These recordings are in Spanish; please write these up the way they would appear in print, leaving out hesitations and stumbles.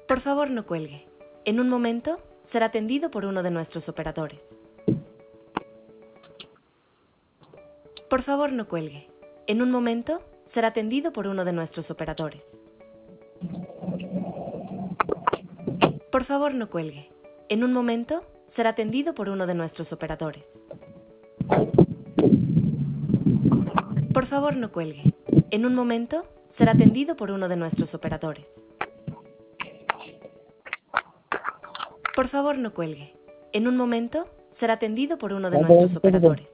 Por favor, no cuelgue. En un momento será atendido por uno de nuestros operadores. Por favor, no cuelgue. En un momento será atendido por uno de nuestros operadores. Por favor, no cuelgue. En un momento será atendido por uno de nuestros operadores. Por favor, no cuelgue. En un momento será atendido por uno de nuestros operadores. Por favor, no cuelgue. En un momento será atendido por uno de nuestros operadores.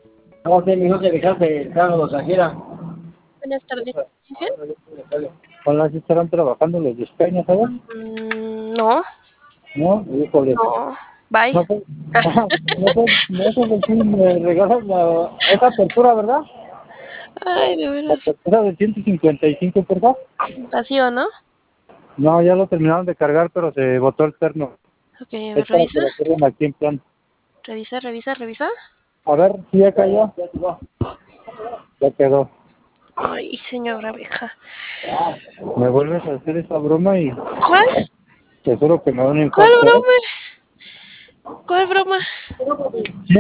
Buenas tardes. Hola, ¿sí estarán trabajando los de España, sabes? No, ¿No? Híjole. no. Bye. No sé, no sé si me regalan esa apertura, ¿verdad? Ay, de La veras. apertura de 155, ¿verdad? Vacío, ¿no? No, ya lo terminaron de cargar, pero se botó el terno. Ok, a ver, Es para revisa. que lo carguen aquí en plan. Revisa. A ver, si ya cayó. Ya quedó. Ay, señora abeja. Me vuelves a hacer esa broma y ¿Cuál? te juro que me da un ¿Cuál infarto. broma? ¿Cuál broma? Sí,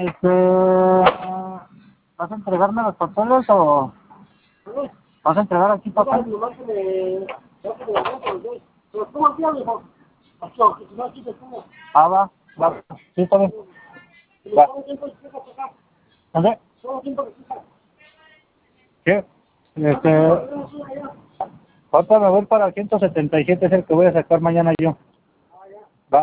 ¿vas a entregarme los papeles o vas a entregar aquí papeles? Ah, va, sí, está bien. Va. ¿Dónde? ¿Qué? Ahorita me voy para el 177, es el que voy a sacar mañana yo. Va.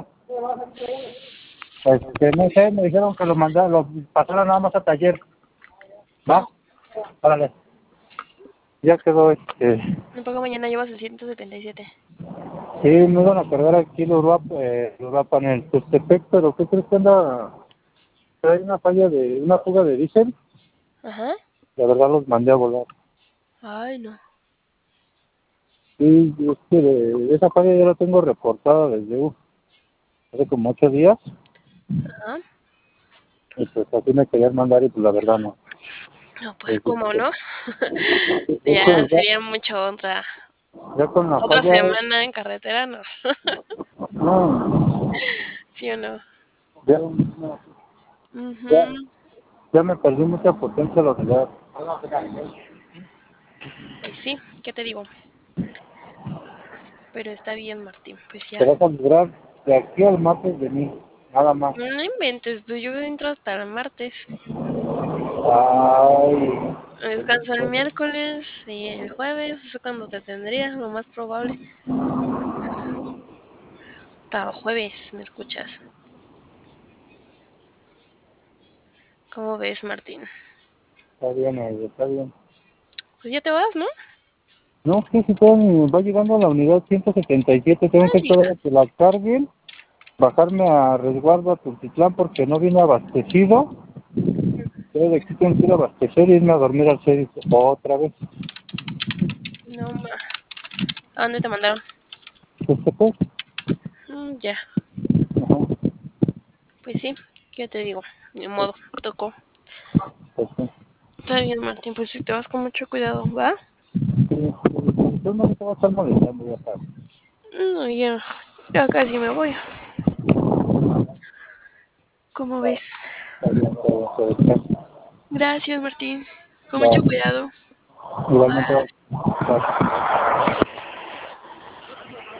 No sé, me dijeron que lo pasara nada más a taller. Va. Órale. Ya quedó ¿A poco mañana llevas el 177? Sí, me iban a cargar aquí los Uruapan en el Tustepec, pero ¿qué crees que anda? Hay una una fuga de diésel. Ajá. La verdad los mandé a volar. Ay, no. Sí, es que esa falla ya la tengo reportada desde hace como 8 días. Ajá. Y pues así me querían mandar y pues la verdad no. No, pues, ¿cómo no? Es Ya que sería mucho ya con la otra falla, semana en carretera, ¿no? no, ¿Sí o no? ya, ya, Mhm. ya me perdí mucha potencia la unidad. Pues sí, ¿qué te digo? Pero está bien, Martín, pues Te ya. vas a librar de aquí al martes de mí, nada más. No inventes, pues yo entro hasta el martes. Ay, Descanso el miércoles y el jueves, eso cuando te tendría, lo más probable. Hasta el jueves, ¿me escuchas? ¿Cómo ves, Martín? está bien, está bien. Pues ya te vas, ¿no? No, sí, todavía va llegando a la unidad 177, tengo que Ay, esperar a que la carguen, bajarme a resguardo a Tultitlán porque no vine abastecido. Pero de aquí tengo que ir a abastecer y irme a dormir al serio otra vez. no, ¿a dónde te mandaron? Pues, Ya, ajá, pues sí, ¿qué te digo? Ni modo, tocó. sí. Está bien, Martín, pues si te vas con mucho cuidado, ¿va? Yo no te voy a estar molestando, ya sabes. No, ya casi me voy. ¿Cómo ves? Está bien, está bien. Gracias, Martín. Con mucho Va, cuidado. igualmente, va.